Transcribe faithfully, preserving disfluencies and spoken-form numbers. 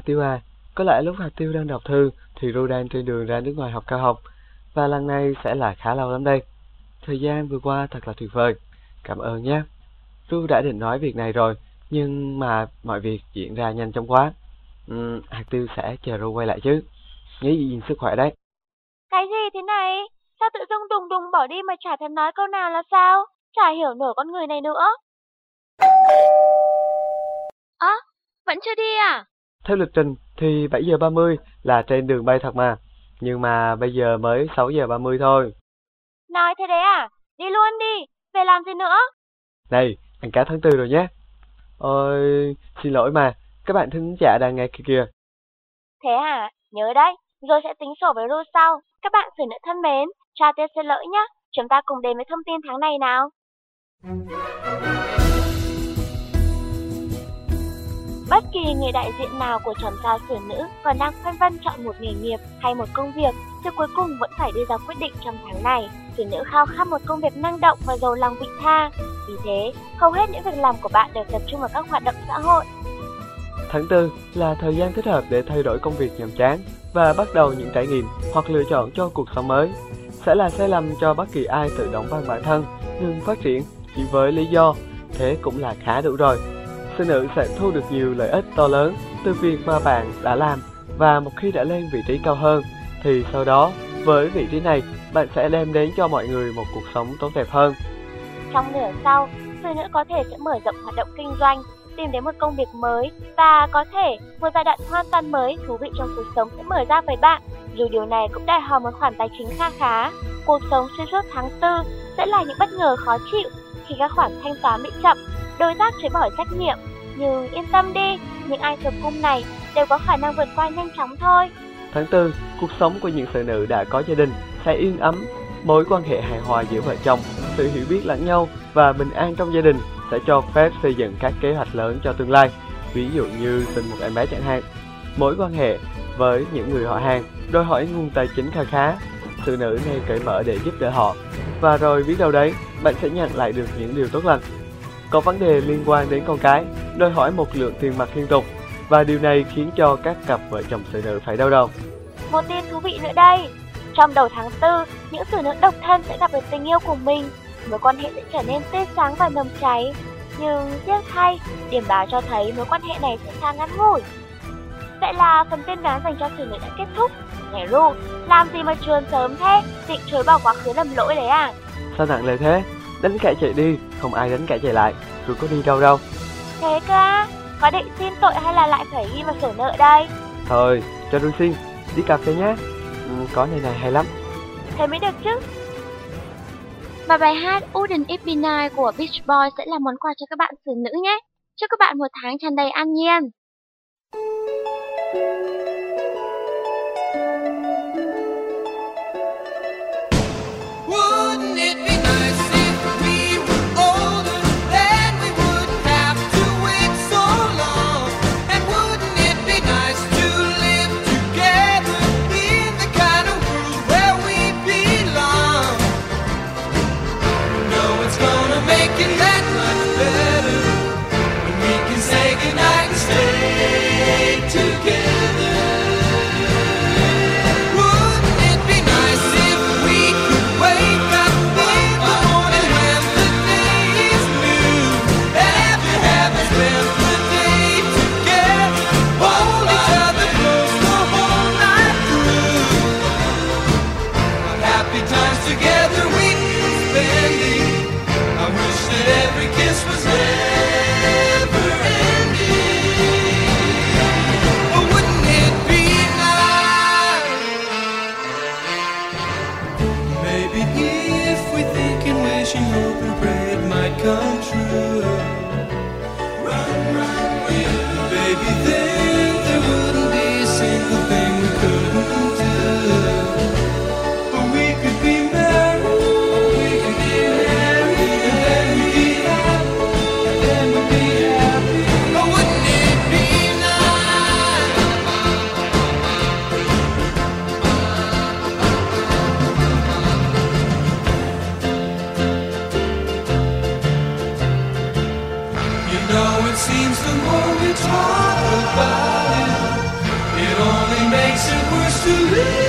Tiêu à, có lẽ lúc Hạt Tiêu đang đọc thư thì Ru đang trên đường ra nước ngoài học cao học, và lần này sẽ là khá lâu lắm đây. Thời gian vừa qua thật là tuyệt vời. Cảm ơn nhé. Ru đã định nói việc này rồi, nhưng mà mọi việc diễn ra nhanh chóng quá. Uhm, Hạt Tiêu sẽ chờ Ru quay lại chứ. Nhớ giữ gìn sức khỏe đấy. Cái gì thế này? Sao tự dưng đùng đùng bỏ đi mà chả thèm nói câu nào là sao? Chả hiểu nổi con người này nữa. Ơ, à, vẫn chưa đi à? Theo lịch trình thì bảy giờ ba mươi là trên đường bay thật mà. Nhưng mà bây giờ mới sáu giờ ba mươi thôi. Nói thế đấy à? Đi luôn đi, về làm gì nữa? Này, ăn cá tháng tư rồi nhé. Ôi, xin lỗi mà, các bạn thính giả đang nghe kia kìa. Thế hả? Nhớ đấy, rồi sẽ tính sổ với Ru sau. Các bạn phụ nữ thân mến, chào Tiên xin lỗi nhé. Chúng ta cùng đến với thông tin tháng này nào. Bất kỳ người đại diện nào của chòm sao xử nữ còn đang phân vân chọn một nghề nghiệp hay một công việc thì cuối cùng vẫn phải đưa ra quyết định trong tháng này. Xử nữ khao khát một công việc năng động và giàu lòng vị tha. Vì thế, hầu hết những việc làm của bạn đều tập trung vào các hoạt động xã hội. Tháng tư là thời gian thích hợp để thay đổi công việc nhàm chán và bắt đầu những trải nghiệm hoặc lựa chọn cho cuộc sống mới. Sẽ là sai lầm cho bất kỳ ai tự đóng băng bản thân, ngừng phát triển chỉ với lý do thế cũng là khá đủ rồi. Xử nữ sẽ thu được nhiều lợi ích to lớn từ việc mà bạn đã làm, và một khi đã lên vị trí cao hơn thì sau đó với vị trí này bạn sẽ đem đến cho mọi người một cuộc sống tốt đẹp hơn. Trong nửa sau, xử nữ có thể sẽ mở rộng hoạt động kinh doanh, tìm đến một công việc mới, và có thể một giai đoạn hoàn toàn mới thú vị trong cuộc sống sẽ mở ra với bạn. Dù điều này cũng đòi hỏi một khoản tài chính kha khá. Cuộc sống xuyên suốt tháng tư sẽ là những bất ngờ khó chịu khi các khoản thanh toán bị chậm, đối tác chối bỏ trách nhiệm. Nhưng yên tâm đi, những ai thuộc cung này đều có khả năng vượt qua nhanh chóng thôi. Tháng tư, cuộc sống của những xử nữ đã có gia đình sẽ yên ấm, mối quan hệ hài hòa giữa vợ chồng, sự hiểu biết lẫn nhau và bình an trong gia đình sẽ cho phép xây dựng các kế hoạch lớn cho tương lai, ví dụ như sinh một em bé chẳng hạn. Mối quan hệ với những người họ hàng đòi hỏi nguồn tài chính kha khá, xử nữ nên cởi mở để giúp đỡ họ, và rồi biết đâu đấy bạn sẽ nhận lại được những điều tốt lành. Có vấn đề liên quan đến con cái đòi hỏi một lượng tiền mặt liên tục, và điều này khiến cho các cặp vợ chồng xử nữ phải đau đầu. Một tin thú vị nữa đây, trong đầu tháng tư, những xử nữ độc thân sẽ gặp được tình yêu của mình, mối quan hệ sẽ trở nên tươi sáng và nồng cháy. Nhưng tiếc thay, điểm báo cho thấy mối quan hệ này sẽ khá ngắn ngủi. Vậy là phần tiên đoán dành cho xử nữ đã kết thúc. Này Ru, làm gì mà chuồn sớm thế? Định chối bỏ quá khứ lầm lỗi đấy à? Sao nặng lời thế? Đánh kẻ chạy đi, không ai đánh kẻ chạy lại, rồi có đi đâu đâu. Thế cơ à? Có định xin tội hay là lại phải ghi vào sổ nợ đây? Thôi, cho Ru xin, đi cà phê nhé. Ừ, có này này hay lắm. Thế mới được chứ. Và bài hát Wouldn't It Be Nice của Beach Boys sẽ là món quà cho các bạn xử nữ nhé. Chúc các bạn một tháng tràn đầy an nhiên. Seems the more we talk about it, only makes it worse to live.